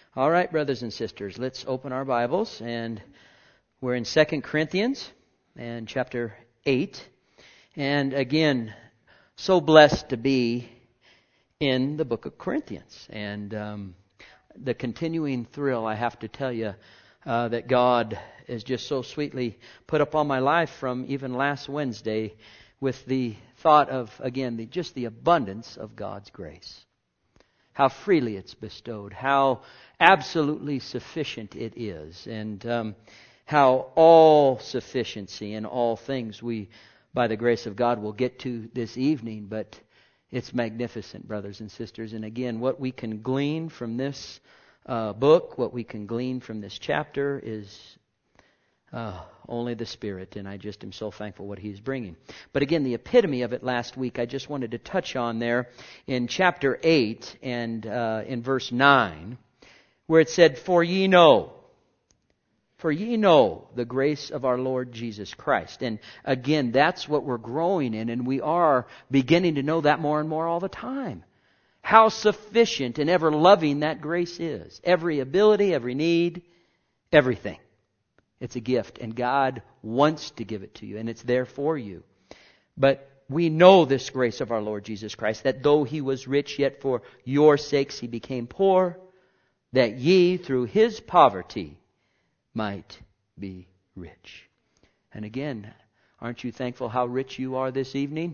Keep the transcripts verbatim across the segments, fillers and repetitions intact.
All right, brothers and sisters, let's open our Bibles, and we're in Second Corinthians and chapter eight. And again, so blessed to be in the book of Corinthians. And um, the continuing thrill, I have to tell you, uh, that God is just so sweetly put upon my life from even last Wednesday with the thought of, again, the, just the abundance of God's grace. How freely it's bestowed, how absolutely sufficient it is, and um, how all sufficiency in all things we, by the grace of God, will get to this evening. But it's magnificent, brothers and sisters. And again, what we can glean from this uh, book, what we can glean from this chapter is uh, only the Spirit. And I just am so thankful what He's bringing. But again, the epitome of it last week, I just wanted to touch on there in chapter eight and uh, in verse nine, where it said, For ye know, for ye know the grace of our Lord Jesus Christ. And again, that's what we're growing in, and we are beginning to know that more and more all the time. How sufficient and ever loving that grace is. Every ability, every need, everything. It's a gift, and God wants to give it to you, and it's there for you. But we know this grace of our Lord Jesus Christ, that though He was rich, yet for your sakes He became poor, that ye through His poverty might be rich. And again, aren't you thankful how rich you are this evening?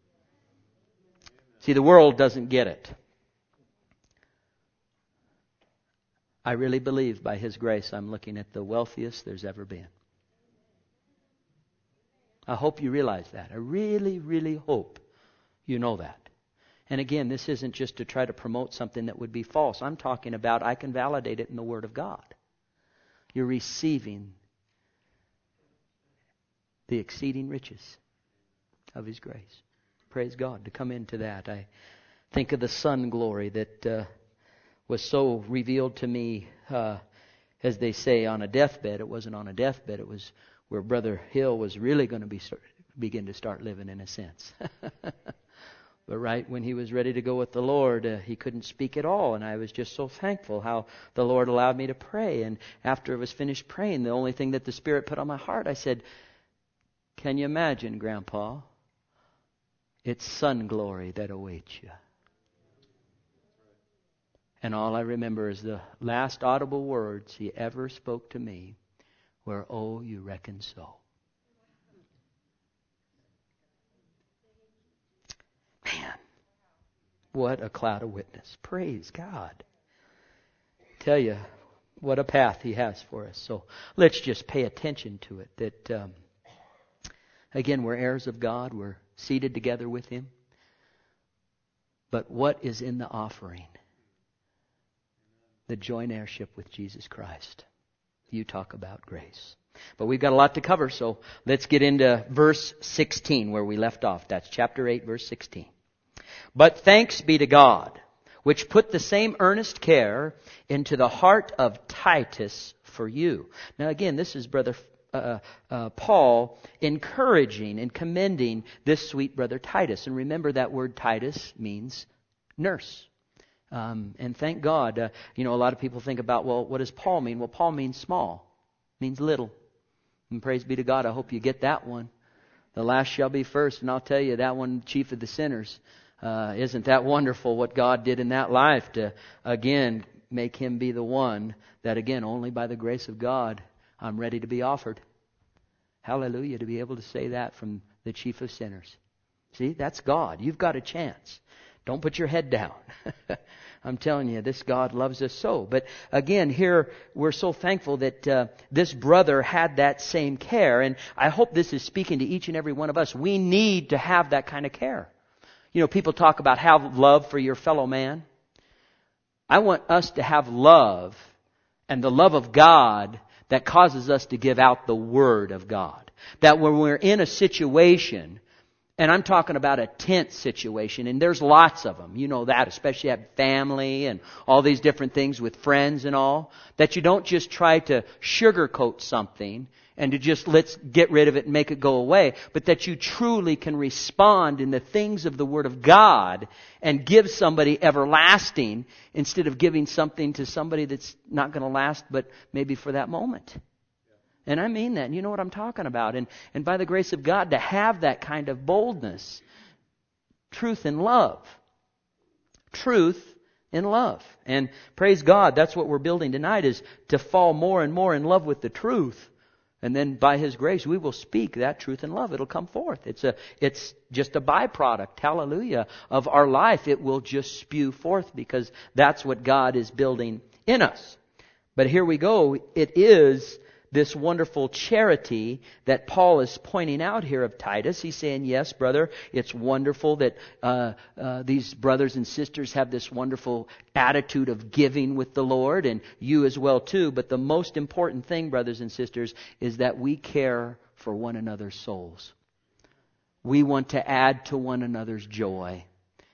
See, the world doesn't get it. I really believe by His grace I'm looking at the wealthiest there's ever been. I hope you realize that. I really, really hope you know that. And again, this isn't just to try to promote something that would be false. I'm talking about I can validate it in the Word of God. You're receiving the exceeding riches of His grace. Praise God. To come into that, I think of the sun glory that uh, was so revealed to me, uh, as they say, on a deathbed. It wasn't on a deathbed. It was where Brother Hill was really going to be start, begin to start living, in a sense. But right when he was ready to go with the Lord, uh, he couldn't speak at all. And I was just so thankful how the Lord allowed me to pray. And after I was finished praying, the only thing that the Spirit put on my heart, I said, can you imagine, Grandpa? It's sun glory that awaits you. And all I remember is the last audible words He ever spoke to me were, oh, you reckon so. Man, what a cloud of witness. Praise God. Tell you, what a path He has for us. So let's just pay attention to it. That, um, again, we're heirs of God. We're seated together with Him. But what is in the offering? The joint heirship with Jesus Christ. You talk about grace. But we've got a lot to cover, so let's get into verse sixteen where we left off. That's chapter eight, verse sixteen. But thanks be to God, which put the same earnest care into the heart of Titus for you. Now again, this is Brother uh, uh, Paul encouraging and commending this sweet brother Titus. And remember that word Titus means nurse. Um, and thank God, uh, you know, a lot of people think about, well, what does Paul mean? Well, Paul means small, means little. And praise be to God, I hope you get that one. The last shall be first, and I'll tell you, that one, chief of the sinners. Uh, isn't that wonderful what God did in that life to, again, make him be the one that, again, only by the grace of God, I'm ready to be offered. Hallelujah, to be able to say that from the chief of sinners. See, that's God. You've got a chance. Don't put your head down. I'm telling you, this God loves us so. But again, here we're so thankful that uh, this brother had that same care. And I hope this is speaking to each and every one of us. We need to have that kind of care. You know, people talk about have love for your fellow man. I want us to have love and the love of God that causes us to give out the Word of God. That when we're in a situation And I'm talking about a tense situation, and there's lots of them. You know that, especially at family and all these different things with friends and all. That you don't just try to sugarcoat something and to just let's get rid of it and make it go away, but that you truly can respond in the things of the Word of God and give somebody everlasting instead of giving something to somebody that's not going to last but maybe for that moment. And I mean that. And you know what I'm talking about. And, and by the grace of God, to have that kind of boldness. Truth and love. Truth and love. And praise God, that's what we're building tonight, is to fall more and more in love with the truth. And then by His grace, we will speak that truth and love. It'll come forth. It's a, it's just a byproduct, hallelujah, of our life. It will just spew forth because that's what God is building in us. But here we go. It is this wonderful charity that Paul is pointing out here of Titus. He's saying, yes, brother, it's wonderful that uh, uh, these brothers and sisters have this wonderful attitude of giving with the Lord, and you as well too. But the most important thing, brothers and sisters, is that we care for one another's souls. We want to add to one another's joy.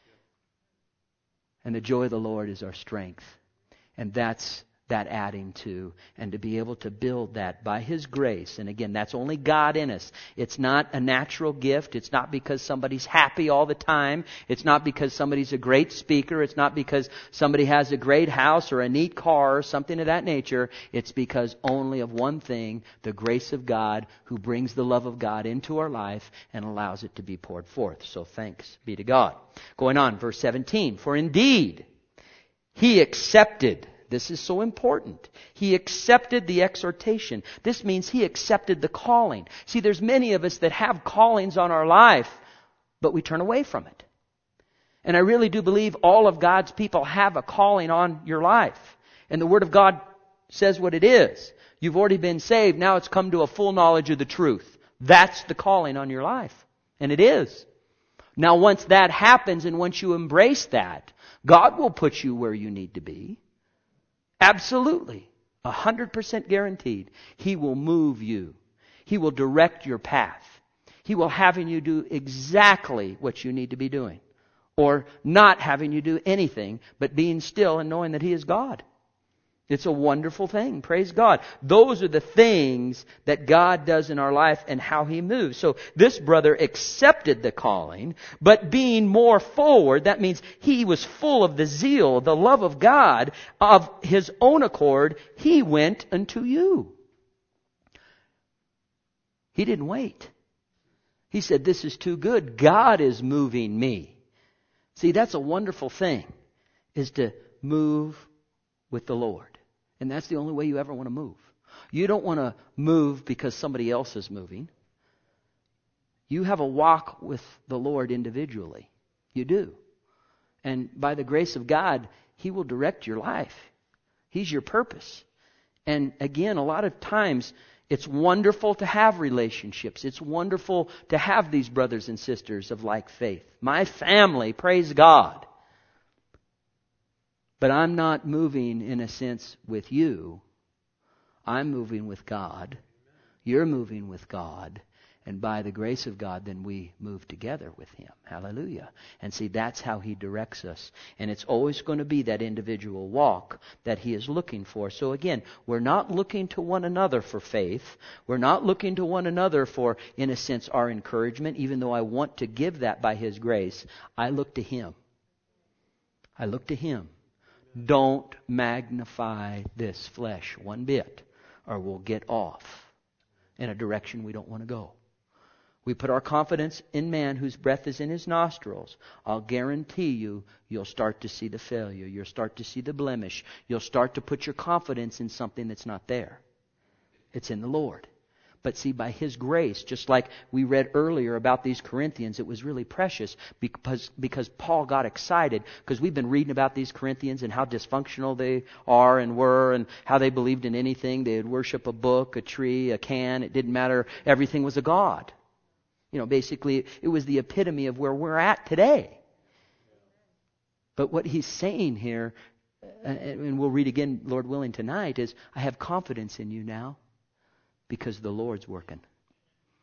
And the joy of the Lord is our strength. And that's that adding to, and to be able to build that by His grace. And again, that's only God in us. It's not a natural gift. It's not because somebody's happy all the time. It's not because somebody's a great speaker. It's not because somebody has a great house or a neat car or something of that nature. It's because only of one thing, the grace of God, who brings the love of God into our life and allows it to be poured forth. So thanks be to God. Going on, verse seventeen. For indeed, He accepted. This is so important. He accepted the exhortation. This means He accepted the calling. See, there's many of us that have callings on our life, but we turn away from it. And I really do believe all of God's people have a calling on your life. And the Word of God says what it is. You've already been saved. Now it's come to a full knowledge of the truth. That's the calling on your life. And it is. Now once that happens and once you embrace that, God will put you where you need to be. Absolutely. A hundred percent guaranteed. He will move you. He will direct your path. He will having you do exactly what you need to be doing. Or not having you do anything, but being still and knowing that He is God. It's a wonderful thing. Praise God. Those are the things that God does in our life and how He moves. So this brother accepted the calling, but being more forward, that means he was full of the zeal, the love of God, of his own accord, he went unto you. He didn't wait. He said, this is too good. God is moving me. See, that's a wonderful thing, is to move with the Lord. And that's the only way you ever want to move. You don't want to move because somebody else is moving. You have a walk with the Lord individually. You do. And by the grace of God, He will direct your life. He's your purpose. And again, a lot of times, it's wonderful to have relationships. It's wonderful to have these brothers and sisters of like faith. My family, praise God. But I'm not moving, in a sense, with you. I'm moving with God. You're moving with God. And by the grace of God, then we move together with Him. Hallelujah. And see, that's how He directs us. And it's always going to be that individual walk that He is looking for. So again, we're not looking to one another for faith. We're not looking to one another for, in a sense, our encouragement. Even though I want to give that by His grace, I look to Him. I look to Him. Don't magnify this flesh one bit, or we'll get off in a direction we don't want to go. We put our confidence in man whose breath is in his nostrils. I'll guarantee you, you'll start to see the failure. You'll start to see the blemish. You'll start to put your confidence in something that's not there. It's in the Lord. But see, by His grace, just like we read earlier about these Corinthians, it was really precious because, because Paul got excited because we've been reading about these Corinthians and how dysfunctional they are and were and how they believed in anything. They would worship a book, a tree, a can. It didn't matter. Everything was a god. You know, basically, it was the epitome of where we're at today. But what he's saying here, and we'll read again, Lord willing, tonight, is I have confidence in you now. Because the Lord's working.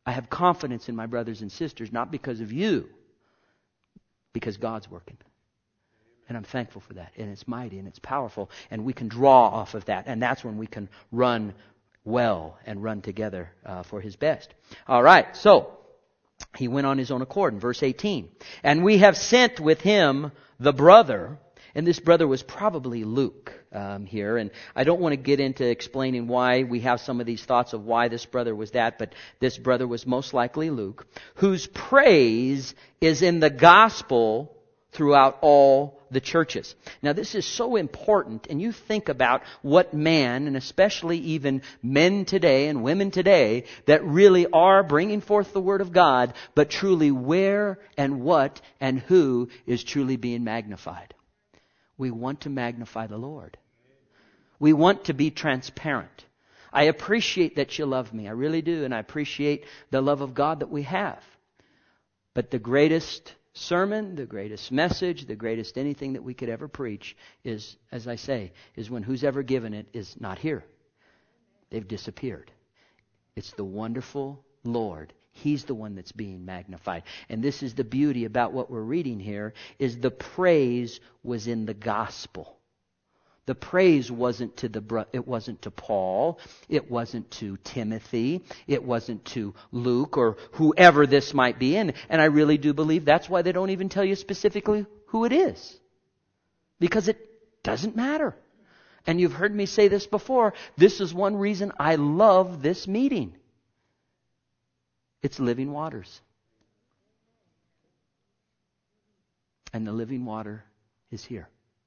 I have confidence in my brothers and sisters, not because of you, because God's working. And I'm thankful for that. And it's mighty and it's powerful. And we can draw off of that. And that's when we can run well and run together uh, for His best. All right. So He went on His own accord in verse eighteen. And we have sent with Him the brother. And this brother was probably Luke um, here. And I don't want to get into explaining why we have some of these thoughts of why this brother was that. But this brother was most likely Luke, whose praise is in the gospel throughout all the churches. Now this is so important, and you think about what man, and especially even men today and women today, that really are bringing forth the Word of God, but truly where and what and who is truly being magnified. We want to magnify the Lord. We want to be transparent. I appreciate that you love me. I really do, and I appreciate the love of God that we have. But the greatest sermon, the greatest message, the greatest anything that we could ever preach is, as I say, is when who's ever given it is not here. They've disappeared. It's the wonderful Lord. He's the one that's being magnified. And this is the beauty about what we're reading here, is the praise was in the gospel. The praise wasn't to the it wasn't to Paul, it wasn't to Timothy, it wasn't to Luke or whoever this might be. And, and I really do believe that's why they don't even tell you specifically who it is. Because it doesn't matter. And you've heard me say this before. This is one reason I love this meeting. It's living waters. And the living water is here.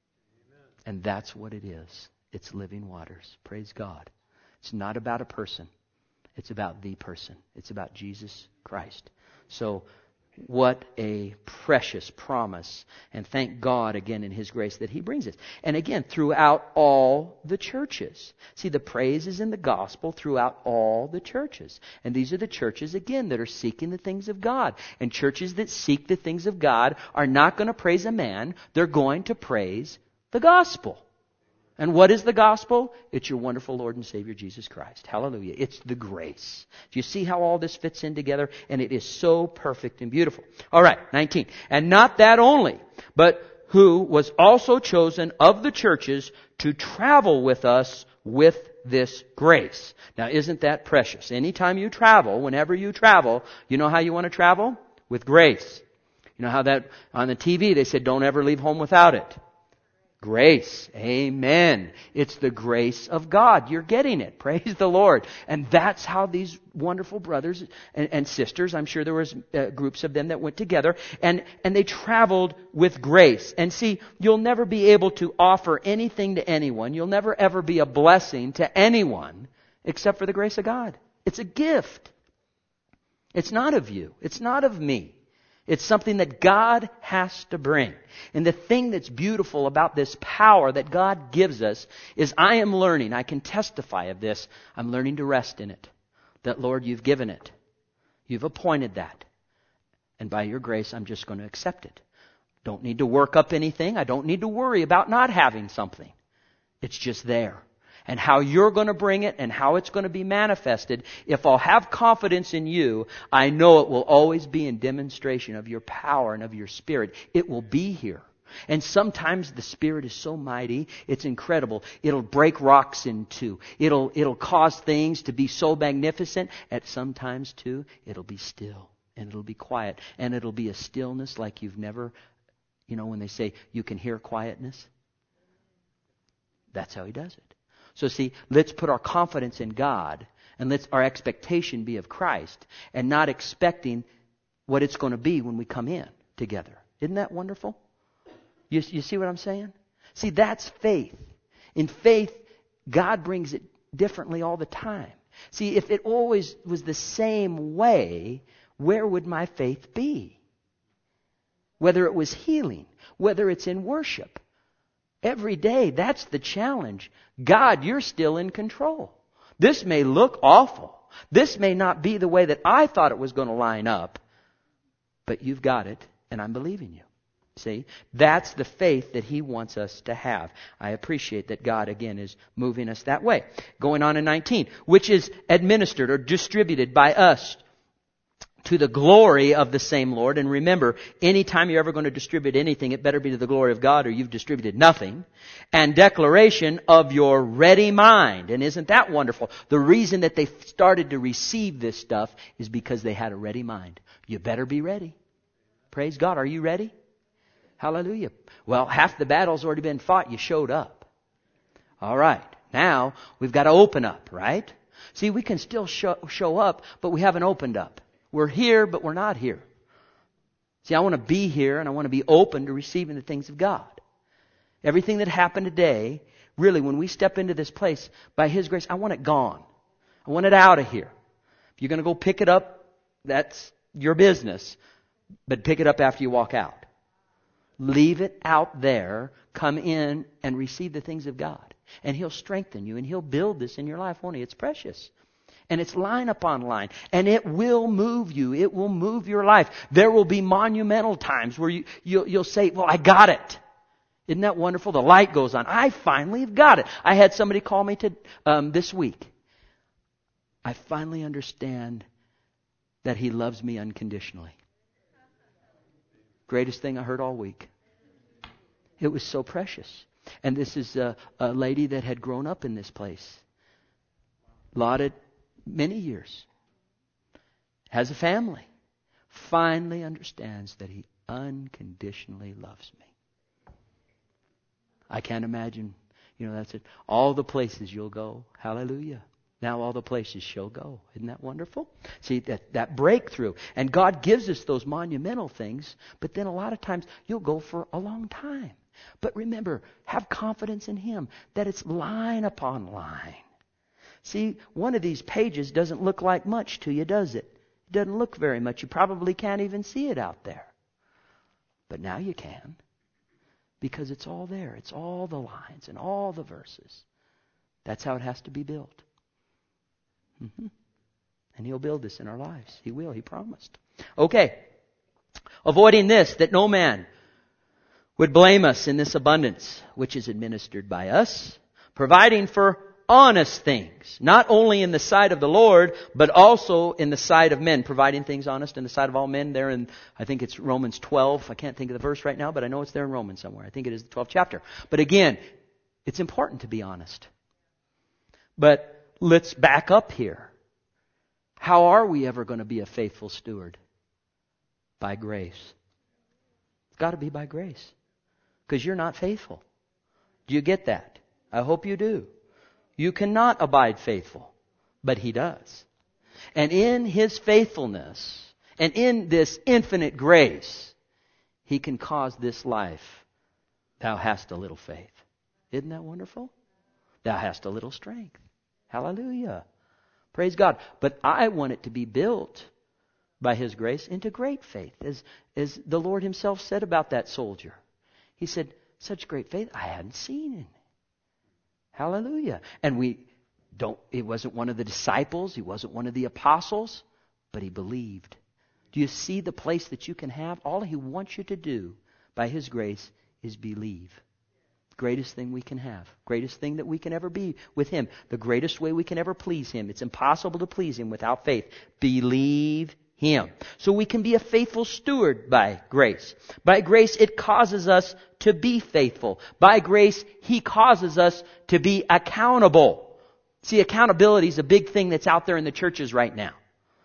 And that's what it is. It's living waters. Praise God. It's not about a person. It's about the person. It's about Jesus Christ. So, what a precious promise. And thank God again in His grace that He brings us. And again, throughout all the churches. See, the praise is in the gospel throughout all the churches. And these are the churches, again, that are seeking the things of God. And churches that seek the things of God are not going to praise a man. They're going to praise the gospel. And what is the gospel? It's your wonderful Lord and Savior Jesus Christ. Hallelujah. It's the grace. Do you see how all this fits in together? And it is so perfect and beautiful. All right, nineteen. And not that only, but who was also chosen of the churches to travel with us with this grace. Now, isn't that precious? Anytime you travel, whenever you travel, you know how you want to travel? With grace. You know how that on the T V they said, don't ever leave home without it. Grace. Amen. It's the grace of God. You're getting it. Praise the Lord. And that's how these wonderful brothers and, and sisters, I'm sure there was uh, groups of them that went together, and, and they traveled with grace. And see, you'll never be able to offer anything to anyone. You'll never ever be a blessing to anyone except for the grace of God. It's a gift. It's not of you. It's not of me. It's something that God has to bring. And the thing that's beautiful about this power that God gives us is I am learning, I can testify of this, I'm learning to rest in it. That, Lord, you've given it. You've appointed that. And by your grace, I'm just going to accept it. Don't need to work up anything. I don't need to worry about not having something. It's just there. And how you're going to bring it and how it's going to be manifested, if I'll have confidence in you, I know it will always be in demonstration of your power and of your Spirit. It will be here. And sometimes the Spirit is so mighty, it's incredible. It'll break rocks in two. It'll, it'll cause things to be so magnificent. At sometimes, too, it'll be still. And it'll be quiet. And it'll be a stillness like you've never, you know, when they say you can hear quietness. That's how He does it. So see, let's put our confidence in God and let's our expectation be of Christ and not expecting what it's going to be when we come in together. Isn't that wonderful? You, you see what I'm saying? See, that's faith. In faith, God brings it differently all the time. See, if it always was the same way, where would my faith be? Whether it was healing, whether it's in worship. Every day, that's the challenge. God, you're still in control. This may look awful. This may not be the way that I thought it was going to line up. But you've got it, and I'm believing you. See? That's the faith that He wants us to have. I appreciate that God, again, is moving us that way. Going on in nineteen. Which is administered or distributed by us to the glory of the same Lord. And remember, anytime you're ever going to distribute anything, it better be to the glory of God or you've distributed nothing. And declaration of your ready mind. And isn't that wonderful? The reason that they started to receive this stuff is because they had a ready mind. You better be ready. Praise God. Are you ready? Hallelujah. Well, half the battle's already been fought. You showed up. All right. Now, we've got to open up, right? See, we can still show, show up, but we haven't opened up. We're here, but we're not here. See, I want to be here and I want to be open to receiving the things of God. Everything that happened today, really, when we step into this place, by His grace, I want it gone. I want it out of here. If you're going to go pick it up, that's your business. But pick it up after you walk out. Leave it out there. Come in and receive the things of God. And He'll strengthen you and He'll build this in your life, won't He? It's precious. And it's line upon line. And it will move you. It will move your life. There will be monumental times where you, you'll, you'll say, well, I got it. Isn't that wonderful? The light goes on. I finally have got it. I had somebody call me to um, this week. I finally understand that He loves me unconditionally. Greatest thing I heard all week. It was so precious. And this is a, a lady that had grown up in this place. Lauded many years. Has a family. Finally understands that He unconditionally loves me. I can't imagine, you know, that's it. All the places you'll go. Hallelujah. Now all the places she'll go. Isn't that wonderful? See, that, that breakthrough. And God gives us those monumental things, but then a lot of times you'll go for a long time. But remember, have confidence in Him that it's line upon line. See, one of these pages doesn't look like much to you, does it? It doesn't look very much. You probably can't even see it out there. But now you can. Because it's all there. It's all the lines and all the verses. That's how it has to be built. Mm-hmm. And He'll build this in our lives. He will. He promised. Okay. Avoiding this, that no man would blame us in this abundance, which is administered by us, providing for honest things, not only in the sight of the Lord, but also in the sight of men, providing things honest in the sight of all men. There in, I think it's Romans twelve. I can't think of the verse right now, but I know it's there in Romans somewhere. I think it is the twelfth chapter. But again, it's important to be honest. But let's back up here. How are we ever going to be a faithful steward? By grace. It's got to be by grace. Because you're not faithful. Do you get that? I hope you do. You cannot abide faithful, but He does. And in His faithfulness and in this infinite grace, He can cause this life. Thou hast a little faith. Isn't that wonderful? Thou hast a little strength. Hallelujah. Praise God. But I want it to be built by His grace into great faith. As, as the Lord Himself said about that soldier. He said, such great faith I hadn't seen in Hallelujah. And we don't, it wasn't one of the disciples. He wasn't one of the apostles, but he believed. Do you see the place that you can have? All He wants you to do by His grace is believe. Greatest thing we can have. Greatest thing that we can ever be with Him. The greatest way we can ever please Him. It's impossible to please Him without faith. Believe Him. So we can be a faithful steward by grace. By grace, it causes us to be faithful. By grace, He causes us to be accountable. See, accountability is a big thing that's out there in the churches right now.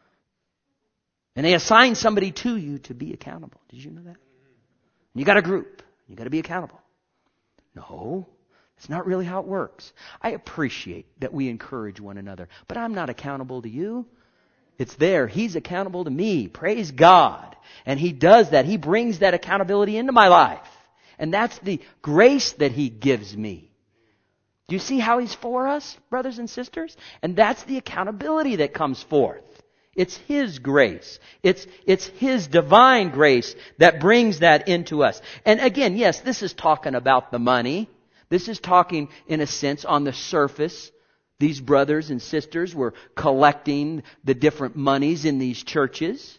And they assign somebody to you to be accountable. Did you know that? You got a group. You got to be accountable. No, it's not really how it works. I appreciate that we encourage one another, but I'm not accountable to you. It's there. He's accountable to me. Praise God. And He does that. He brings that accountability into my life. And that's the grace that He gives me. Do you see how He's for us, brothers and sisters? And that's the accountability that comes forth. It's His grace. It's, it's His divine grace that brings that into us. And again, yes, this is talking about the money. This is talking, in a sense, on the surface. These brothers and sisters were collecting the different monies in these churches.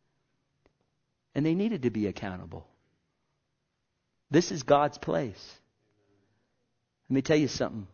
And they needed to be accountable. This is God's place. Let me tell you something.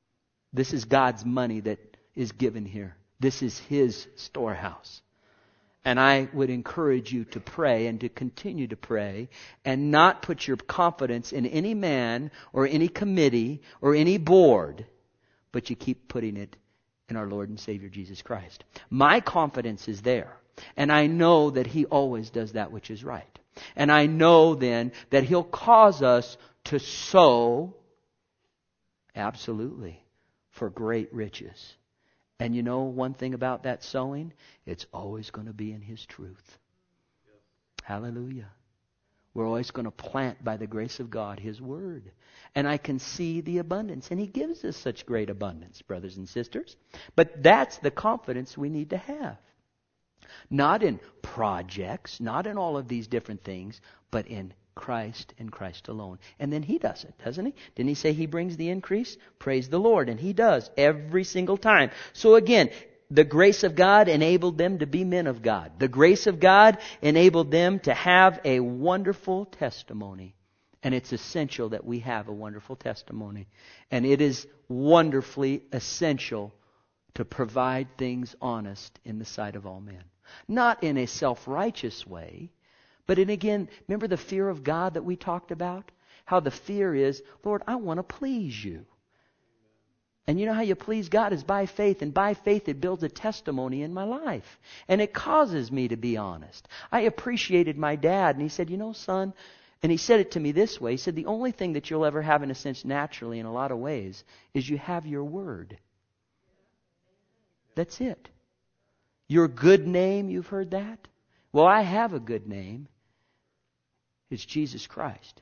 This is God's money that is given here. This is His storehouse. And I would encourage you to pray and to continue to pray and not put your confidence in any man or any committee or any board, but you keep putting it in our Lord and Savior Jesus Christ. My confidence is there. And I know that He always does that which is right. And I know then that He'll cause us to sow, absolutely, for great riches. And you know one thing about that sowing? It's always going to be in His truth. Hallelujah. We're always going to plant by the grace of God His Word. And I can see the abundance. And He gives us such great abundance, brothers and sisters. But that's the confidence we need to have. Not in projects, not in all of these different things, but in Christ and Christ alone. And then He does it, doesn't He? Didn't He say He brings the increase? Praise the Lord. And He does every single time. So again, the grace of God enabled them to be men of God. The grace of God enabled them to have a wonderful testimony. And it's essential that we have a wonderful testimony. And it is wonderfully essential to provide things honest in the sight of all men. Not in a self-righteous way, but in, again, remember the fear of God that we talked about? How the fear is, Lord, I want to please You. And you know how you please God is by faith. And by faith it builds a testimony in my life. And it causes me to be honest. I appreciated my dad. And he said, you know, son, and he said it to me this way. He said, the only thing that you'll ever have in a sense naturally in a lot of ways is you have your word. That's it. Your good name, you've heard that? Well, I have a good name. It's Jesus Christ.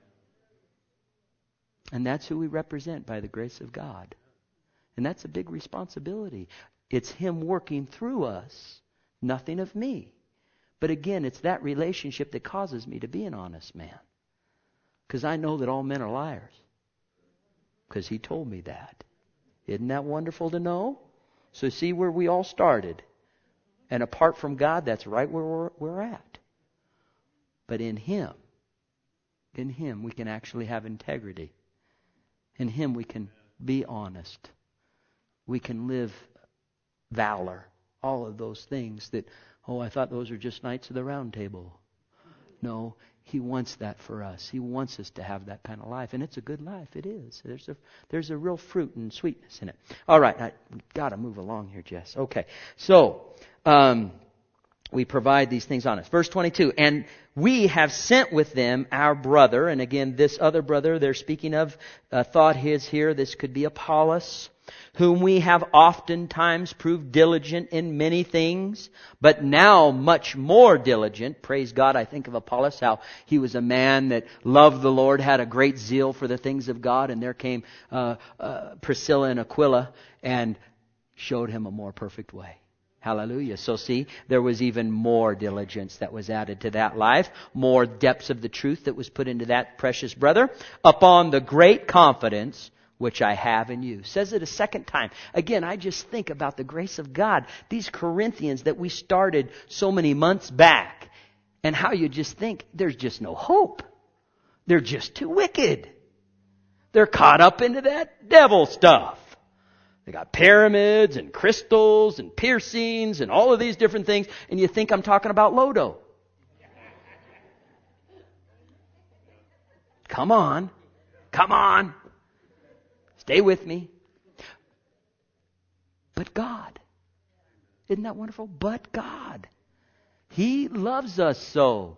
And that's who we represent by the grace of God. And that's a big responsibility. It's Him working through us, nothing of me. But again, it's that relationship that causes me to be an honest man. Because I know that all men are liars. Because He told me that. Isn't that wonderful to know? So see where we all started. And apart from God, that's right where we're, we're at. But in Him, in Him we can actually have integrity. In Him we can be honest. We can live valor. All of those things that, oh, I thought those were just Knights of the Round Table. No, He wants that for us. He wants us to have that kind of life. And it's a good life. It is. There's a, there's a real fruit and sweetness in it. All right. I've got to move along here, Jess. Okay. So, um, we provide these things on us. Verse twenty-two, and we have sent with them our brother. And again, this other brother they're speaking of, uh, thought his here, this could be Apollos, whom we have oftentimes proved diligent in many things, but now much more diligent. Praise God, I think of Apollos, how he was a man that loved the Lord, had a great zeal for the things of God, and there came uh, uh, Priscilla and Aquila and showed him a more perfect way. Hallelujah. So see, there was even more diligence that was added to that life, more depths of the truth that was put into that precious brother, upon the great confidence which I have in you. Says it a second time. Again, I just think about the grace of God. These Corinthians that we started so many months back, and how you just think there's just no hope. They're just too wicked. They're caught up into that devil stuff. They got pyramids and crystals and piercings and all of these different things. And you think I'm talking about Lodo. Come on. Come on. Stay with me. But God. Isn't that wonderful? But God. He loves us so.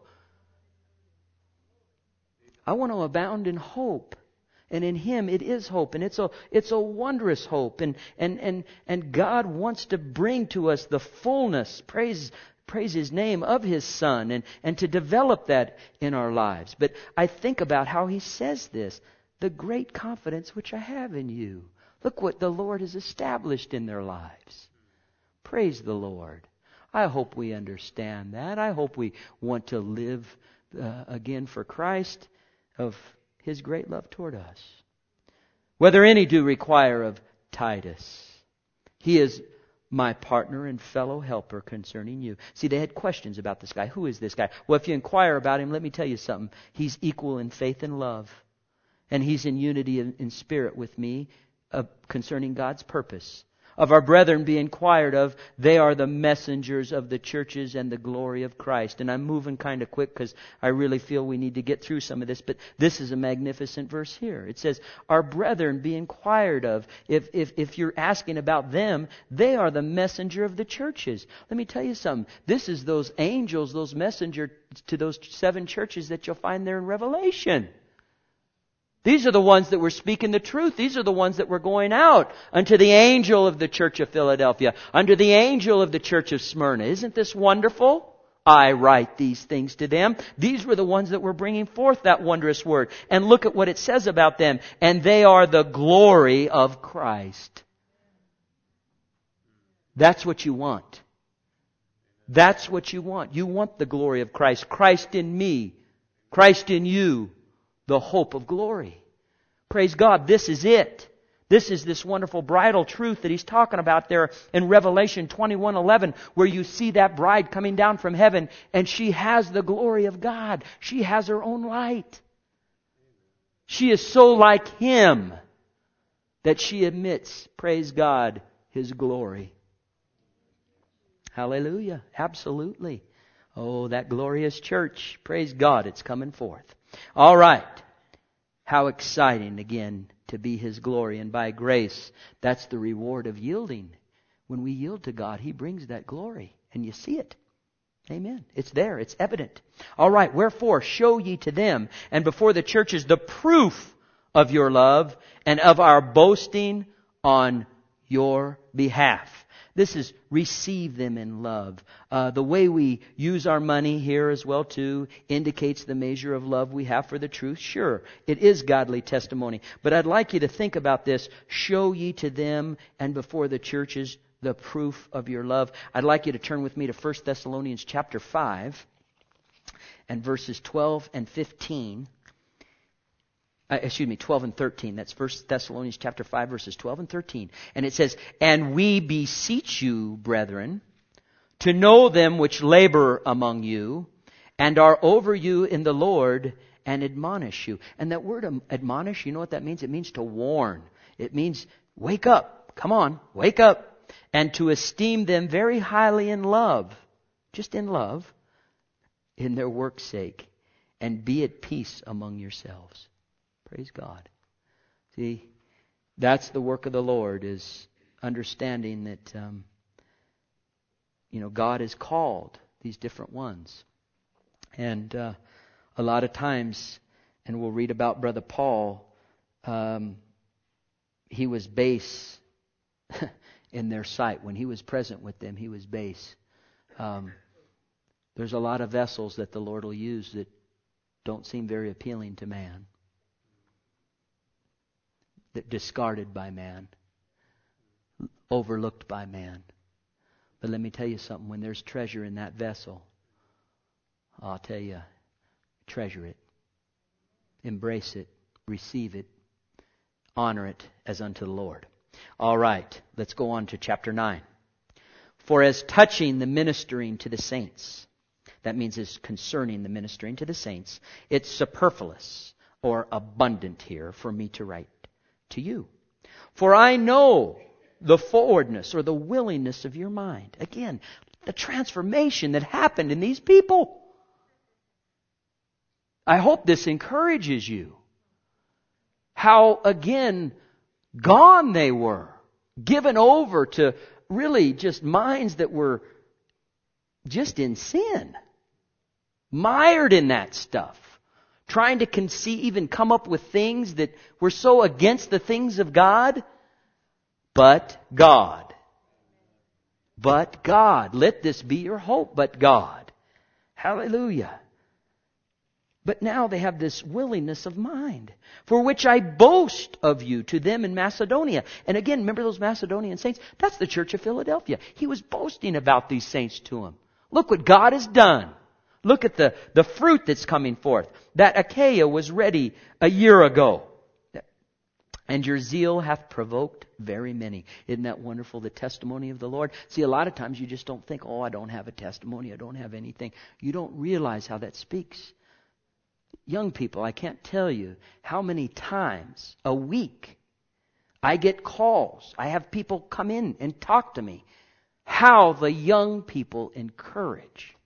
I want to abound in hope. And in Him it is hope, and it's a it's a wondrous hope, and and and and God wants to bring to us the fullness, praise praise His name, of His Son, and and to develop that in our lives. But I think about how He says this: the great confidence which I have in you. Look what the Lord has established in their lives. Praise the Lord. I hope we understand that. I hope we want to live uh, again for Christ, of His great love toward us. Whether any do require of Titus, he is my partner and fellow helper concerning you. See, they had questions about this guy. Who is this guy? Well, if you inquire about him, let me tell you something. He's equal in faith and love. And he's in unity in, in spirit with me uh, concerning God's purpose. of our brethren be inquired of. They are the messengers of the churches and the glory of Christ. And I'm moving kind of quick because I really feel we need to get through some of this. But this is a magnificent verse here. It says, our brethren be inquired of. If, if, if you're asking about them, they are the messenger of the churches. Let me tell you something. This is those angels, those messengers to those seven churches that you'll find there in Revelation. These are the ones that were speaking the truth. These are the ones that were going out unto the angel of the church of Philadelphia, unto the angel of the church of Smyrna. Isn't this wonderful? I write these things to them. These were the ones that were bringing forth that wondrous word. And look at what it says about them. And they are the glory of Christ. That's what you want. That's what you want. You want the glory of Christ. Christ in me. Christ in you. The hope of glory. Praise God. This is it. This is this wonderful bridal truth that he's talking about there in Revelation twenty-one eleven, where you see that bride coming down from heaven and she has the glory of God. She has her own light. She is so like Him that she emits, praise God, His glory. Hallelujah. Absolutely. Oh, that glorious church. Praise God, it's coming forth. All right. How exciting, again, to be His glory. And by grace, that's the reward of yielding. When we yield to God, He brings that glory. And you see it. Amen. It's there. It's evident. All right. Wherefore, show ye to them and before the churches the proof of your love and of our boasting on your behalf. This is receive them in love. Uh, the way we use our money here as well too indicates the measure of love we have for the truth. Sure, it is godly testimony. But I'd like you to think about this. Show ye to them and before the churches the proof of your love. I'd like you to turn with me to First Thessalonians chapter five and verses twelve and fifteen. Uh, excuse me, twelve and thirteen. That's First Thessalonians chapter five, verses twelve and thirteen. And it says, and we beseech you, brethren, to know them which labor among you, and are over you in the Lord, and admonish you. And that word admonish, you know what that means? It means to warn. It means, wake up. Come on, wake up. And to esteem them very highly in love. Just in love. In their work's sake. And be at peace among yourselves. Praise God. See, that's the work of the Lord, is understanding that, um, you know, God has called these different ones. And uh, a lot of times, and we'll read about Brother Paul, um, he was base in their sight. When he was present with them, he was base. Um, there's a lot of vessels that the Lord will use that don't seem very appealing to man. That discarded by man, overlooked by man. But let me tell you something, when there's treasure in that vessel, I'll tell you, treasure it. Embrace it. Receive it. Honor it as unto the Lord. All right, let's go on to chapter nine. For as touching the ministering to the saints, that means as concerning the ministering to the saints, it's superfluous or abundant here for me to write to you. For I know the forwardness or the willingness of your mind. Again, the transformation that happened in these people. I hope this encourages you. How, again, gone they were. Given over to really just minds that were just in sin. Mired in that stuff. Trying to conceive and come up with things that were so against the things of God. But God. But God. Let this be your hope. But God. Hallelujah. But now they have this willingness of mind, for which I boast of you to them in Macedonia. And again, remember those Macedonian saints? That's the church of Philadelphia. He was boasting about these saints to them. Look what God has done. Look at the, the fruit that's coming forth. That Achaia was ready a year ago. And your zeal hath provoked very many. Isn't that wonderful, the testimony of the Lord? See, a lot of times you just don't think, oh, I don't have a testimony, I don't have anything. You don't realize how that speaks. Young people, I can't tell you how many times a week I get calls. I have people come in and talk to me. How the young people encourage.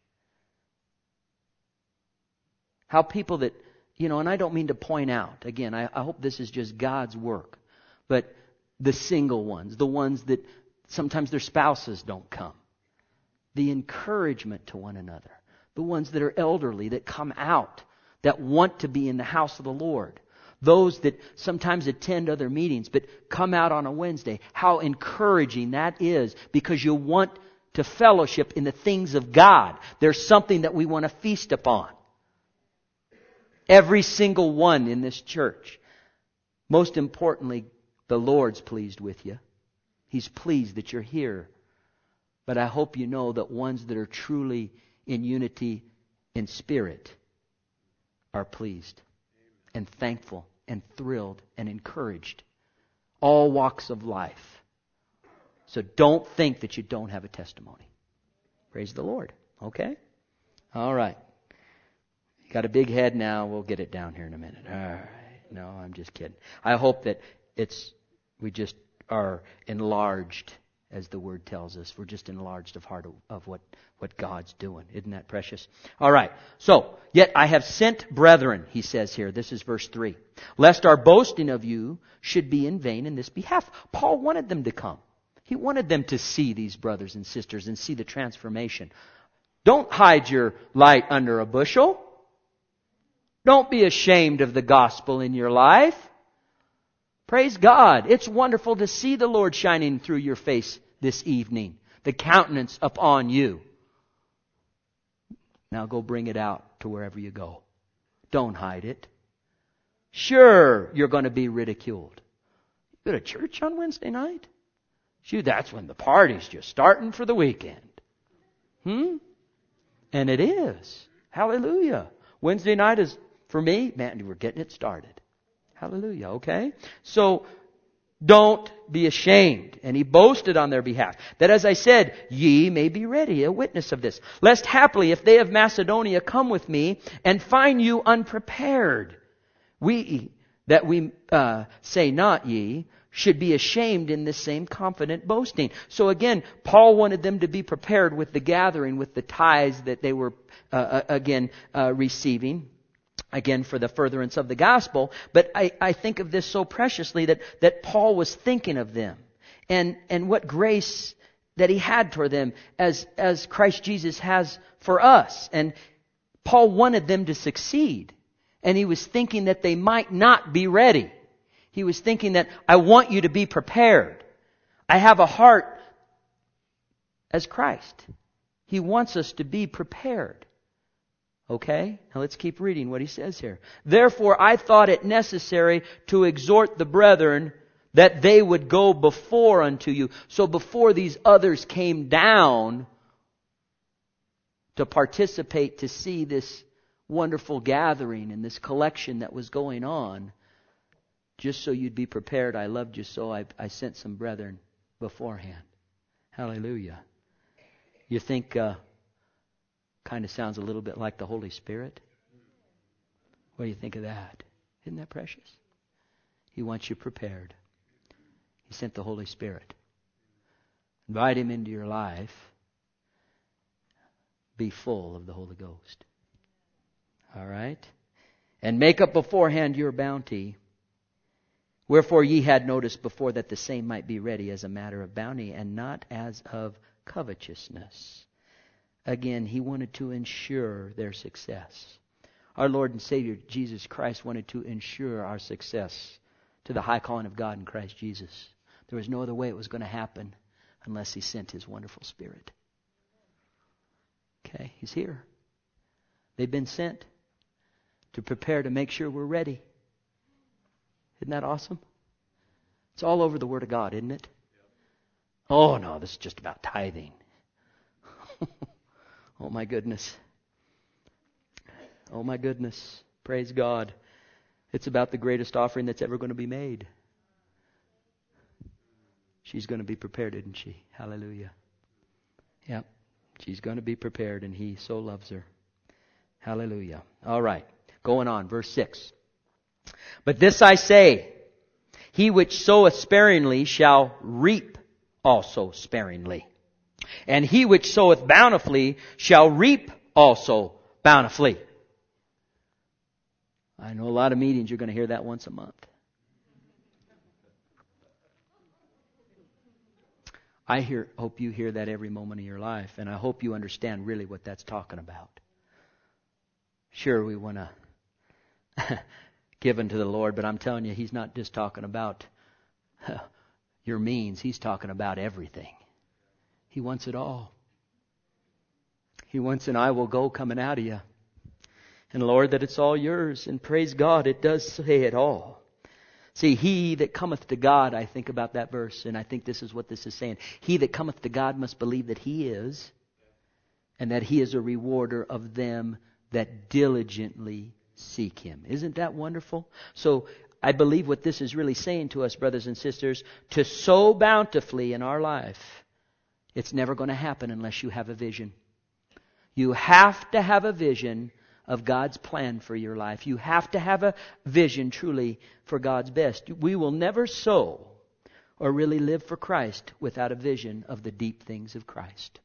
How people that, you know, and I don't mean to point out. Again, I, I hope this is just God's work. But the single ones, the ones that sometimes their spouses don't come. The encouragement to one another. The ones that are elderly, that come out, that want to be in the house of the Lord. Those that sometimes attend other meetings but come out on a Wednesday. How encouraging that is, because you want to fellowship in the things of God. There's something that we want to feast upon. Every single one in this church. Most importantly, the Lord's pleased with you. He's pleased that you're here. But I hope you know that ones that are truly in unity in spirit are pleased and thankful and thrilled and encouraged. All walks of life. So don't think that you don't have a testimony. Praise the Lord. Okay? All right. You got a big head now. We'll get it down here in a minute. All right. No, I'm just kidding. I hope that it's we just are enlarged, as the Word tells us. We're just enlarged of heart of, of what, what God's doing. Isn't that precious? All right. So, yet I have sent brethren, he says here. This is verse three. Lest our boasting of you should be in vain in this behalf. Paul wanted them to come. He wanted them to see these brothers and sisters and see the transformation. Don't hide your light under a bushel. Don't be ashamed of the gospel in your life. Praise God. It's wonderful to see the Lord shining through your face this evening. The countenance upon you. Now go bring it out to wherever you go. Don't hide it. Sure, you're going to be ridiculed. You go to church on Wednesday night? Shoot, that's when the party's just starting for the weekend. Hmm? And it is. Hallelujah. Wednesday night is, for me, man, we're getting it started. Hallelujah, okay? So, don't be ashamed. And he boasted on their behalf, that as I said, ye may be ready, a witness of this. Lest haply, if they of Macedonia come with me, and find you unprepared, we, that we uh, say not ye, should be ashamed in this same confident boasting. So again, Paul wanted them to be prepared with the gathering, with the tithes that they were, uh, again, uh, receiving. Again, for the furtherance of the gospel. But I, I think of this so preciously that, that Paul was thinking of them. And, and what grace that he had toward them as, as Christ Jesus has for us. And Paul wanted them to succeed. And he was thinking that they might not be ready. He was thinking that I want you to be prepared. I have a heart as Christ. He wants us to be prepared. Okay? Now let's keep reading what he says here. Therefore I thought it necessary to exhort the brethren that they would go before unto you. So before these others came down to participate, to see this wonderful gathering and this collection that was going on, just so you'd be prepared, I loved you so I, I sent some brethren beforehand. Hallelujah. You think... Uh, Kind of sounds a little bit like the Holy Spirit. What do you think of that? Isn't that precious? He wants you prepared. He sent the Holy Spirit. Invite Him into your life. Be full of the Holy Ghost. All right? And make up beforehand your bounty. Wherefore ye had noticed before that the same might be ready as a matter of bounty and not as of covetousness. Again, he wanted to ensure their success. Our Lord and Savior, Jesus Christ, wanted to ensure our success to the high calling of God in Christ Jesus. There was no other way it was going to happen unless He sent His wonderful Spirit. Okay, He's here. They've been sent to prepare to make sure we're ready. Isn't that awesome? It's all over the Word of God, isn't it? Oh no, this is just about tithing. Oh my goodness. Oh my goodness. Praise God. It's about the greatest offering that's ever going to be made. She's going to be prepared, isn't she? Hallelujah. Yep. She's going to be prepared, and He so loves her. Hallelujah. All right. Going on. Verse six. But this I say, He which soweth sparingly shall reap also sparingly. And he which soweth bountifully shall reap also bountifully. I know a lot of meetings you're going to hear that once a month. I hear, hope you hear that every moment of your life, and I hope you understand really what that's talking about. Sure, we want to give unto the Lord, but I'm telling you, He's not just talking about your means. He's talking about everything. He wants it all. He wants an I will go coming out of you. And Lord, that it's all yours. And praise God, it does say it all. See, he that cometh to God, I think about that verse, and I think this is what this is saying. He that cometh to God must believe that He is, and that He is a rewarder of them that diligently seek Him. Isn't that wonderful? So I believe what this is really saying to us, brothers and sisters, to sow bountifully in our life, it's never going to happen unless you have a vision. You have to have a vision of God's plan for your life. You have to have a vision truly for God's best. We will never sow or really live for Christ without a vision of the deep things of Christ.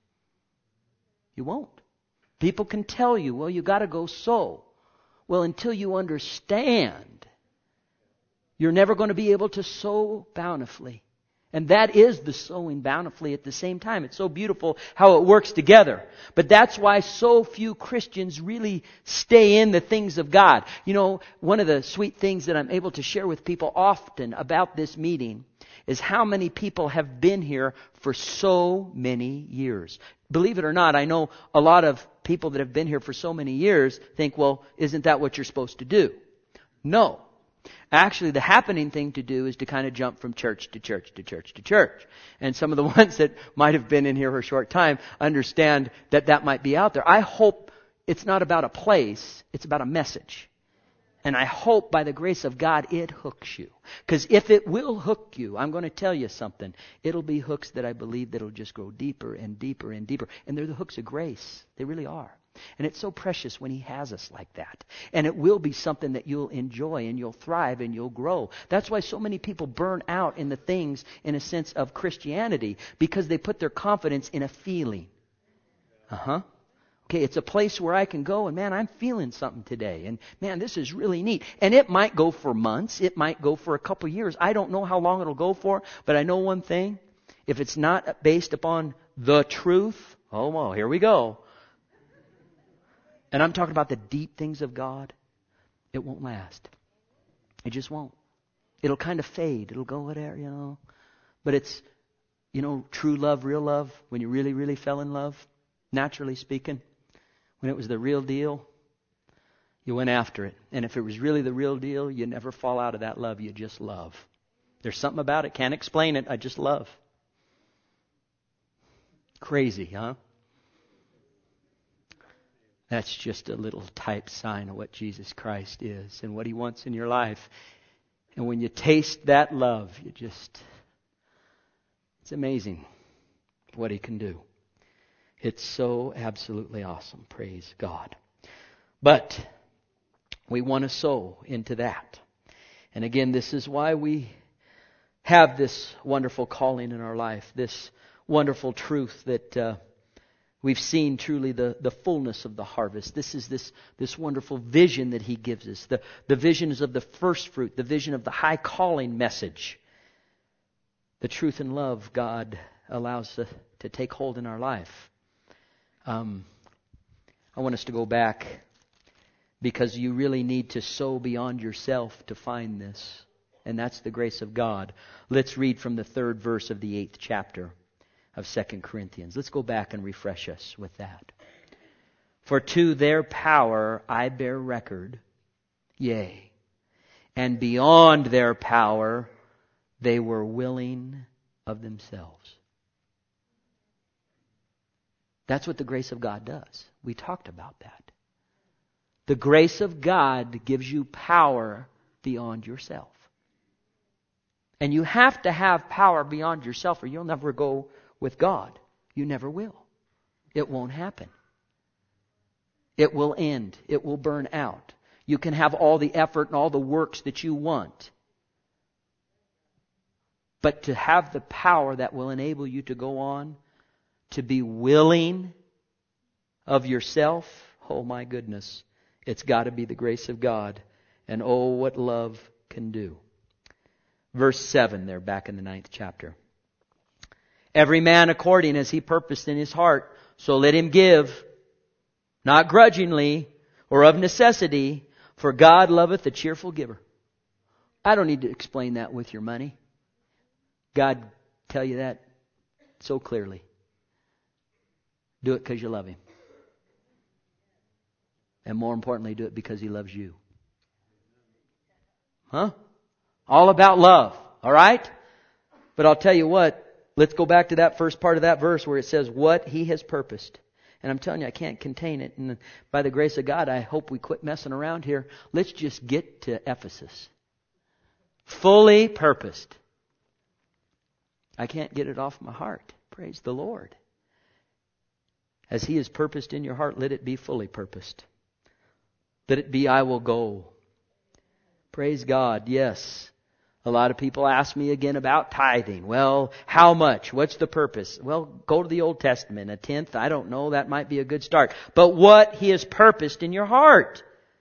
You won't. People can tell you, well, you got to go sow. Well, until you understand, you're never going to be able to sow bountifully. And that is the sowing bountifully at the same time. It's so beautiful how it works together. But that's why so few Christians really stay in the things of God. You know, one of the sweet things that I'm able to share with people often about this meeting is how many people have been here for so many years. Believe it or not, I know a lot of people that have been here for so many years think, well, isn't that what you're supposed to do? No. Actually, the happening thing to do is to kind of jump from church to church to church to church. And some of the ones that might have been in here for a short time understand that that might be out there. I hope it's not about a place, it's about a message. And I hope by the grace of God it hooks you. Because if it will hook you, I'm going to tell you something. It'll be hooks that I believe that'll just go deeper and deeper and deeper. And they're the hooks of grace. They really are. And it's so precious when He has us like that. And it will be something that you'll enjoy and you'll thrive and you'll grow. That's why so many people burn out in the things, in a sense, of Christianity, because they put their confidence in a feeling. Uh-huh. Okay, it's a place where I can go and, man, I'm feeling something today. And, man, this is really neat. And it might go for months. It might go for a couple years. I don't know how long it'll go for. But I know one thing. If it's not based upon the truth, oh, well, here we go. And I'm talking about the deep things of God. It won't last. It just won't. It'll kind of fade. It'll go whatever, you know. But it's, you know, true love, real love, when you really, really fell in love, naturally speaking, when it was the real deal, you went after it. And if it was really the real deal, you never fall out of that love. You just love. There's something about it. Can't explain it. I just love. Crazy, huh? That's just a little type sign of what Jesus Christ is and what He wants in your life. And when you taste that love, you just, it's amazing what He can do. It's so absolutely awesome. Praise God. But we want to sow into that. And again, this is why we have this wonderful calling in our life, this wonderful truth that uh, we've seen truly the, the fullness of the harvest. This is this, this wonderful vision that He gives us. The, the visions of the first fruit, the vision of the high calling message. The truth and love God allows to, to take hold in our life. Um, I want us to go back because you really need to sow beyond yourself to find this. And that's the grace of God. Let's read from the third verse of the eighth chapter of Second Corinthians. Let's go back and refresh us with that. For to their power I bear record, yea, and beyond their power they were willing of themselves. That's what the grace of God does. We talked about that. The grace of God gives you power beyond yourself. And you have to have power beyond yourself or you'll never go with God. You never will. It won't happen. It will end. It will burn out. You can have all the effort and all the works that you want. But to have the power that will enable you to go on, to be willing of yourself, oh my goodness, it's got to be the grace of God. And oh, what love can do. Verse seven there, back in the ninth chapter. Every man according as he purposed in his heart, so let him give, not grudgingly or of necessity, for God loveth a cheerful giver. I don't need to explain that with your money. God tell you that so clearly. Do it because you love Him. And more importantly, do it because He loves you. Huh? All about love. All right? But I'll tell you what. Let's go back to that first part of that verse where it says, what He has purposed. And I'm telling you, I can't contain it. And by the grace of God, I hope we quit messing around here. Let's just get to Ephesus. Fully purposed. I can't get it off my heart. Praise the Lord. As He has purposed in your heart, let it be fully purposed. Let it be, I will go. Praise God. Yes. A lot of people ask me again about tithing. Well, how much? What's the purpose? Well, go to the Old Testament. A tenth, I don't know. That might be a good start. But what He has purposed in your heart.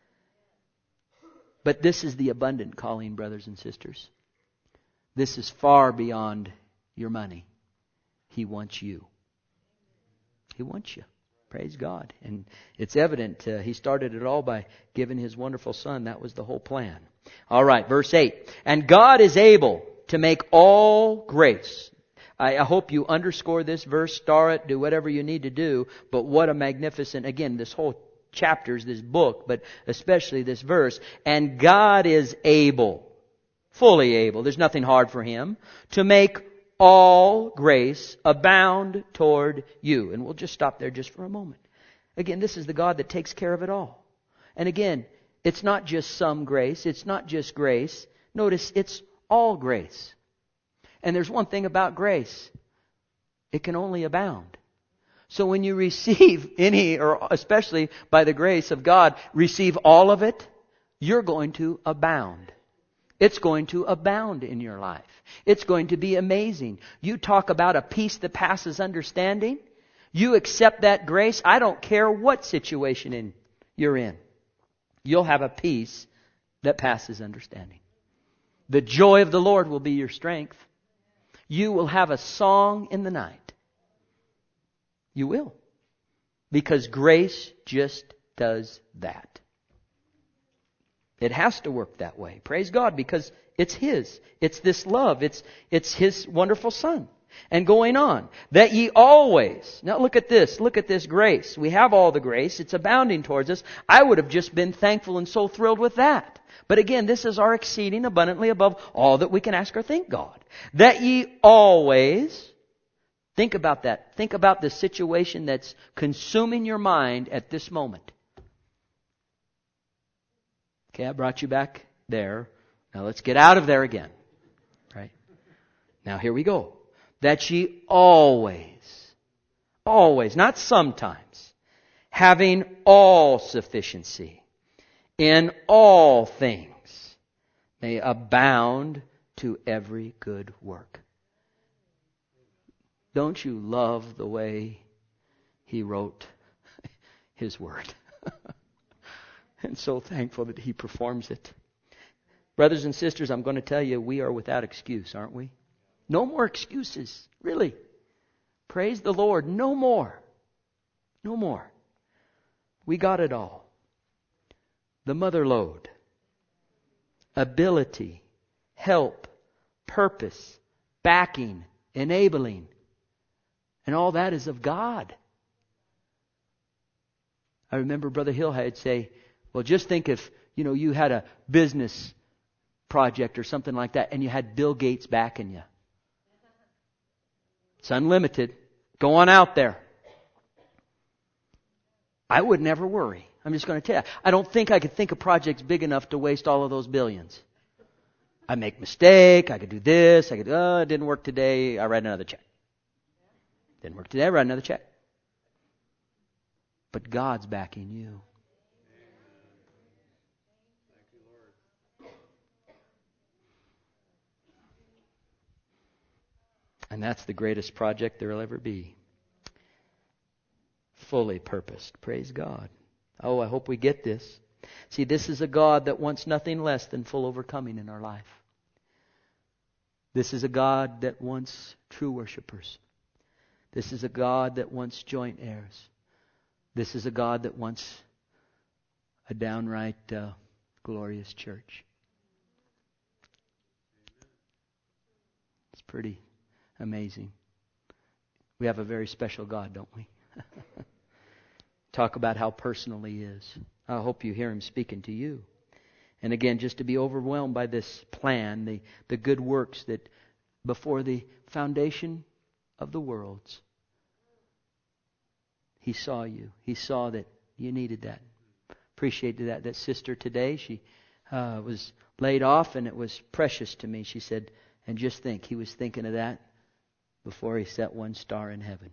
But this is the abundant calling, brothers and sisters. This is far beyond your money. He wants you. He wants you. Praise God. And it's evident uh, He started it all by giving His wonderful Son. That was the whole plan. All right, verse eight. And God is able to make all grace. I, I hope you underscore this verse, star it, do whatever you need to do. But what a magnificent, again, this whole chapters, this book, but especially this verse. And God is able, fully able, there's nothing hard for Him, to make all grace abound toward you. And we'll just stop there just for a moment. Again, this is the God that takes care of it all. And again, it's not just some grace. It's not just grace. Notice, it's all grace. And there's one thing about grace. It can only abound. So when you receive any, or especially by the grace of God, receive all of it, you're going to abound. It's going to abound in your life. It's going to be amazing. You talk about a peace that passes understanding. You accept that grace. I don't care what situation in, you're in. You'll have a peace that passes understanding. The joy of the Lord will be your strength. You will have a song in the night. You will. Because grace just does that. It has to work that way. Praise God, because it's His. It's this love. It's, it's His wonderful Son. And going on, that ye always, now look at this, look at this grace. We have all the grace, it's abounding towards us. I would have just been thankful and so thrilled with that. But again, this is our exceeding abundantly above all that we can ask or think, God. That ye always, think about that. Think about the situation that's consuming your mind at this moment. Okay, I brought you back there. Now let's get out of there again. Right? Now here we go. That ye always, always, not sometimes, having all sufficiency in all things, may abound to every good work. Don't you love the way He wrote His Word? And so thankful that He performs it. Brothers and sisters, I'm going to tell you, we are without excuse, aren't we? No more excuses, really. Praise the Lord. No more. No more. We got it all. The mother lode, ability, help, purpose, backing, enabling. And all that is of God. I remember Brother Hillhead say, well, just think if, you know, you had a business project or something like that and you had Bill Gates backing you. It's unlimited. Go on out there. I would never worry. I'm just going to tell you. I don't think I could think of projects big enough to waste all of those billions. I make mistake. I could do this. I could, oh, it didn't work today. I write another check. Didn't work today. I write another check. But God's backing you. And that's the greatest project there will ever be. Fully purposed. Praise God. Oh, I hope we get this. See, this is a God that wants nothing less than full overcoming in our life. This is a God that wants true worshipers. This is a God that wants joint heirs. This is a God that wants a downright uh, glorious church. It's pretty amazing. We have a very special God, don't we? Talk about how personal He is. I hope you hear Him speaking to you. And again, just to be overwhelmed by this plan, the, the good works that before the foundation of the worlds, He saw you. He saw that you needed that. Appreciated that. That sister today, she uh, was laid off, and it was precious to me. She said, and just think, He was thinking of that before He set one star in heaven.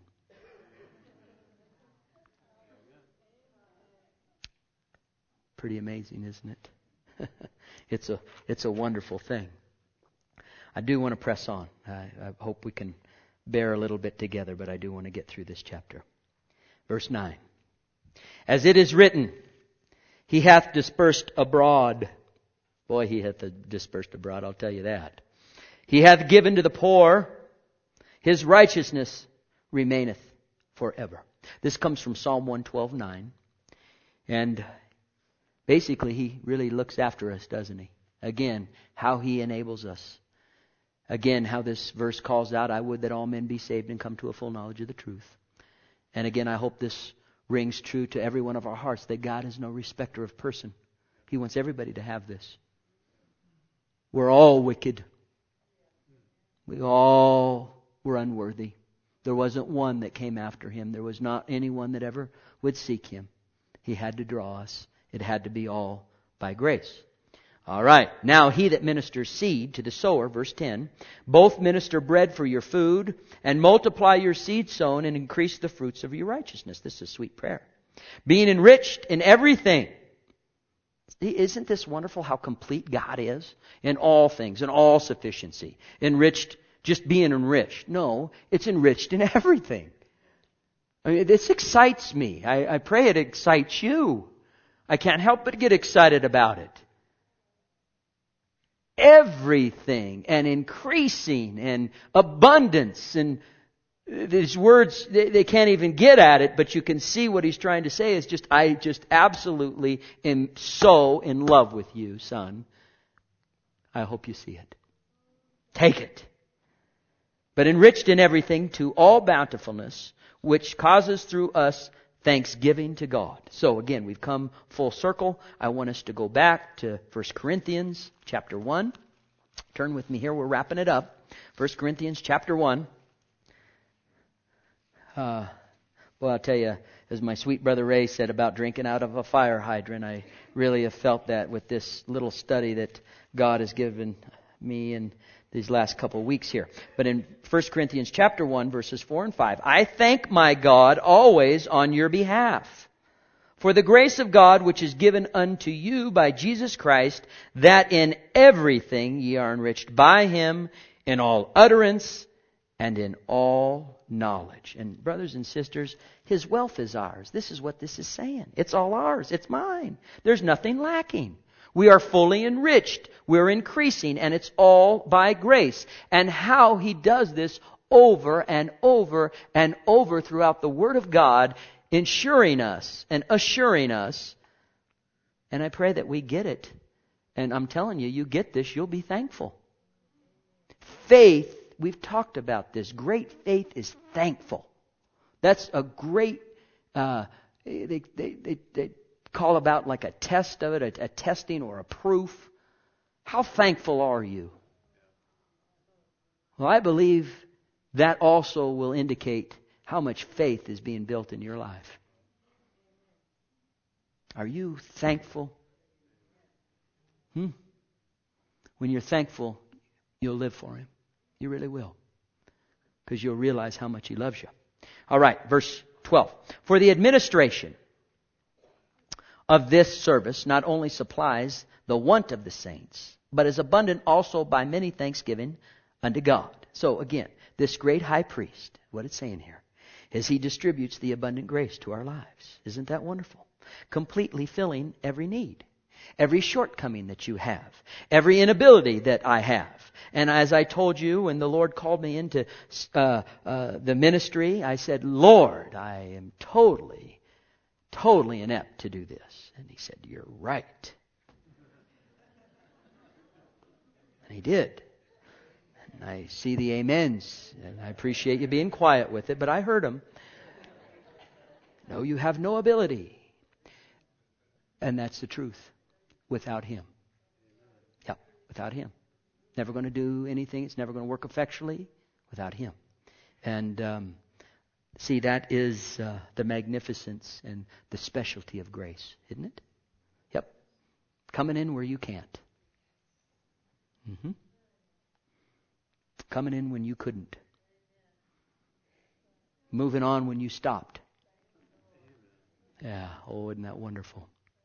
Pretty amazing, isn't it? It's a it's a wonderful thing. I do want to press on. I, I hope we can bear a little bit together, but I do want to get through this chapter. Verse nine. As it is written, He hath dispersed abroad. Boy, He hath dispersed abroad, I'll tell you that. He hath given to the poor. His righteousness remaineth forever. This comes from Psalm one twelve nine. And basically, He really looks after us, doesn't He? Again, how He enables us. Again, how this verse calls out, I would that all men be saved and come to a full knowledge of the truth. And again, I hope this rings true to every one of our hearts, that God is no respecter of person. He wants everybody to have this. We're all wicked. We all were unworthy. There wasn't one that came after Him. There was not anyone that ever would seek Him. He had to draw us. It had to be all by grace. All right. Now He that ministers seed to the sower, verse ten, both minister bread for your food, and multiply your seed sown, and increase the fruits of your righteousness. This is a sweet prayer. Being enriched in everything. Isn't this wonderful how complete God is? In all things, in all sufficiency. Enriched, just being enriched. No, it's enriched in everything. I mean, this excites me. I, I pray it excites you. I can't help but get excited about it. Everything, and increasing, and abundance, and these words, they, they can't even get at it, but you can see what He's trying to say is just, I just absolutely am so in love with you, son. I hope you see it. Take it. But enriched in everything to all bountifulness, which causes through us thanksgiving to God. So again, we've come full circle. I want us to go back to First Corinthians chapter one. Turn with me here. We're wrapping it up. First Corinthians chapter one. Uh, well, I'll tell you, as my sweet brother Ray said about drinking out of a fire hydrant, I really have felt that with this little study that God has given me and these last couple of weeks here. But in First Corinthians chapter one, verses four and five, I thank my God always on your behalf, for the grace of God which is given unto you by Jesus Christ, that in everything ye are enriched by Him, in all utterance and in all knowledge. And brothers and sisters, His wealth is ours. This is what this is saying. It's all ours. It's mine. There's nothing lacking. We are fully enriched. We're increasing, and it's all by grace. And how He does this over and over and over throughout the Word of God, ensuring us and assuring us. And I pray that we get it. And I'm telling you, you get this, you'll be thankful. Faith, we've talked about this. Great faith is thankful. That's a great, uh, they, they, they, they call about like a test of it, a, a testing or a proof. How thankful are you? Well, I believe that also will indicate how much faith is being built in your life. Are you thankful? Hmm? When you're thankful, you'll live for Him. You really will. Because you'll realize how much He loves you. All right, verse twelve. For the administration of this service not only supplies the want of the saints, but is abundant also by many thanksgiving unto God. So again, this great high priest, what it's saying here, is He distributes the abundant grace to our lives. Isn't that wonderful? Completely filling every need, every shortcoming that you have, every inability that I have. And as I told you, when the Lord called me into uh, uh, the ministry, I said, Lord, I am totally, totally inept to do this. And He said, you're right. And He did. And I see the amens, and I appreciate you being quiet with it, but I heard them. No, you have no ability. And that's the truth. Without Him. Yep, without Him. Never going to do anything. It's never going to work effectually without Him. And um, see, that is uh, the magnificence and the specialty of grace, isn't it? Yep. Coming in where you can't. Mm-hmm. Coming in when you couldn't. Moving on when you stopped. Yeah, oh, isn't that wonderful?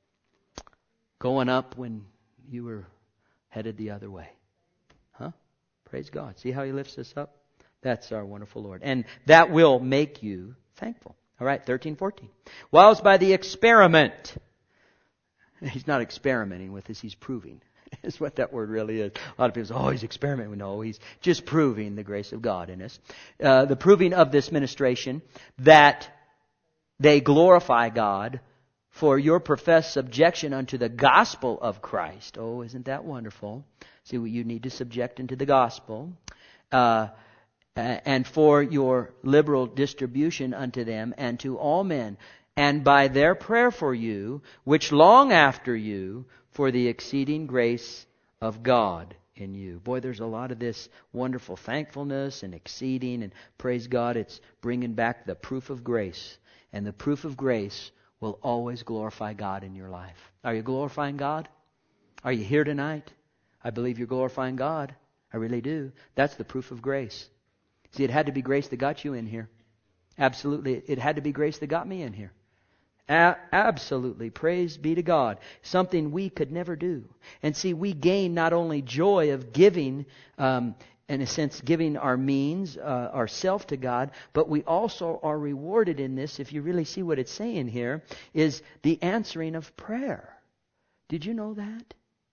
Going up when you were headed the other way. Huh? Praise God. See how He lifts us up? That's our wonderful Lord. And that will make you thankful. All right, thirteen, fourteen. Whilst by the experiment. He's not experimenting with us, He's proving. That's what that word really is. A lot of people say, oh, He's experimenting. No, He's just proving the grace of God in us. Uh, the proving of this ministration that they glorify God for your professed subjection unto the gospel of Christ. Oh, isn't that wonderful? See, what you need to subject into the gospel. Uh, and for your liberal distribution unto them and to all men. And by their prayer for you, which long after you, for the exceeding grace of God in you. Boy, there's a lot of this wonderful thankfulness and exceeding. And praise God, it's bringing back the proof of grace. And the proof of grace will always glorify God in your life. Are you glorifying God? Are you here tonight? I believe you're glorifying God. I really do. That's the proof of grace. See, it had to be grace that got you in here. Absolutely. It had to be grace that got me in here. A- absolutely. Praise be to God. Something we could never do. And see, we gain not only joy of giving, um, in a sense, giving our means, uh, ourself to God, but we also are rewarded in this, if you really see what it's saying here, is the answering of prayer. Did you know that?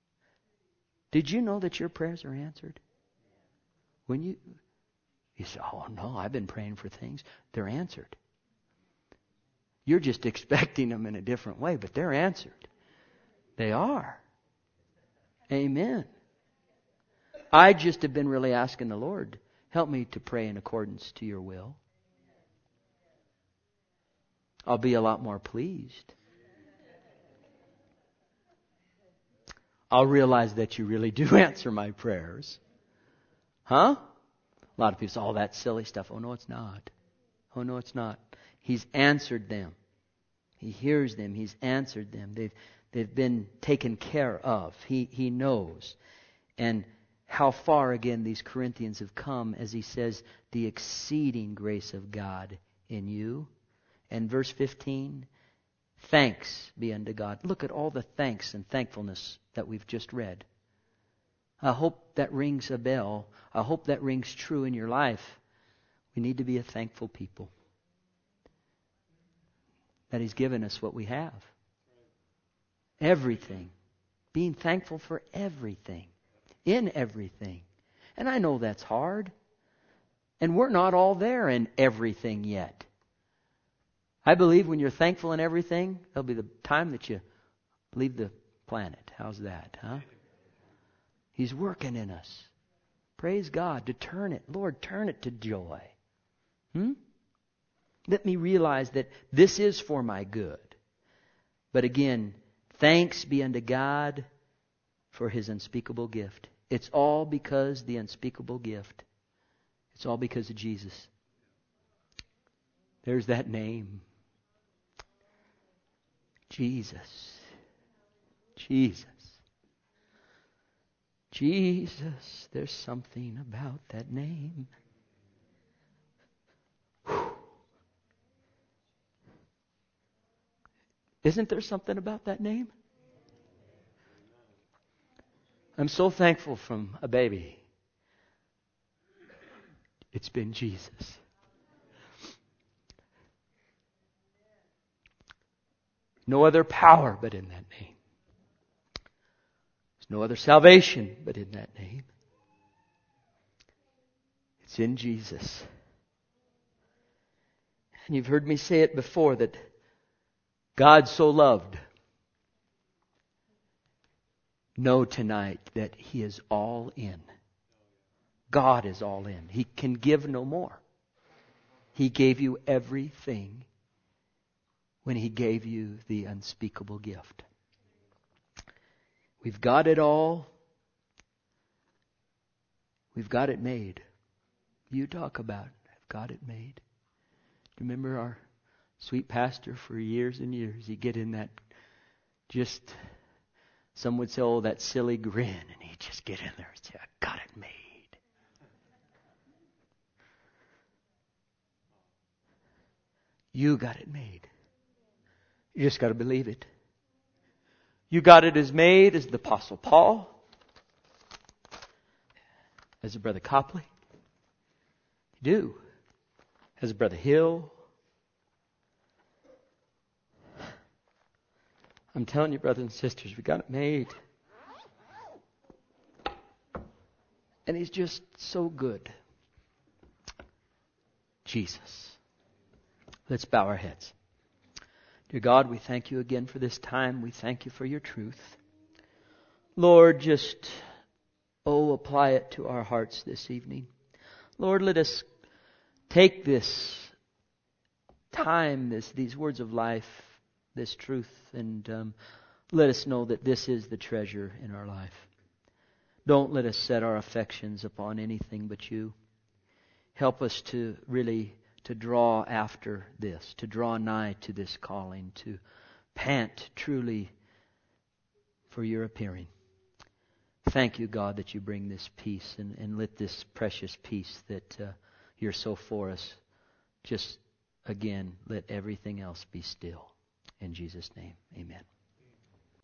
Did you know that your prayers are answered? When you, you say, oh no, I've been praying for things. They're answered. You're just expecting them in a different way, but they're answered. They are. Amen. I just have been really asking the Lord, help me to pray in accordance to your will. I'll be a lot more pleased. I'll realize that you really do answer my prayers. Huh? A lot of people say, oh, that's silly stuff. Oh, no, it's not. Oh, no, it's not. He's answered them. He hears them. He's answered them. They've, they've been taken care of. He, he knows. And how far, again, these Corinthians have come, as he says, the exceeding grace of God in you. And verse fifteen, thanks be unto God. Look at all the thanks and thankfulness that we've just read. I hope that rings a bell. I hope that rings true in your life. We need to be a thankful people. That He's given us what we have. Everything. Being thankful for everything. In everything. And I know that's hard. And we're not all there in everything yet. I believe when you're thankful in everything, there'll be the time that you leave the planet. How's that, huh? He's working in us. Praise God to turn it. Lord, turn it to joy. Hmm? Let me realize that this is for my good. But again, thanks be unto God for His unspeakable gift. It's all because the unspeakable gift. It's all because of Jesus. There's that name. Jesus. Jesus. Jesus. There's something about that name. Whew. Isn't there something about that name? I'm so thankful from a baby. It's been Jesus. No other power but in that name. There's no other salvation but in that name. It's in Jesus. And you've heard me say it before that God so loved. Know tonight that He is all in. God is all in. He can give no more. He gave you everything when He gave you the unspeakable gift. We've got it all. We've got it made. You talk about it. I've got it made. Do you remember our sweet pastor for years and years? He'd get in that just, some would say, oh, that silly grin. And he'd just get in there and say, I got it made. You got it made. You just got to believe it. You got it as made as the Apostle Paul, as a Brother Copley. You do. As a Brother Hill. I'm telling you, brothers and sisters, we got it made. And He's just so good. Jesus. Let's bow our heads. Dear God, we thank You again for this time. We thank You for Your truth. Lord, just, oh, apply it to our hearts this evening. Lord, let us take this time, this these words of life, this truth, and um, let us know that this is the treasure in our life. Don't let us set our affections upon anything but You. Help us to really to draw after this, to draw nigh to this calling, to pant truly for Your appearing. Thank You, God, that You bring this peace, and, and let this precious peace that uh, You're so for us, just again, let everything else be still. In Jesus' name, amen.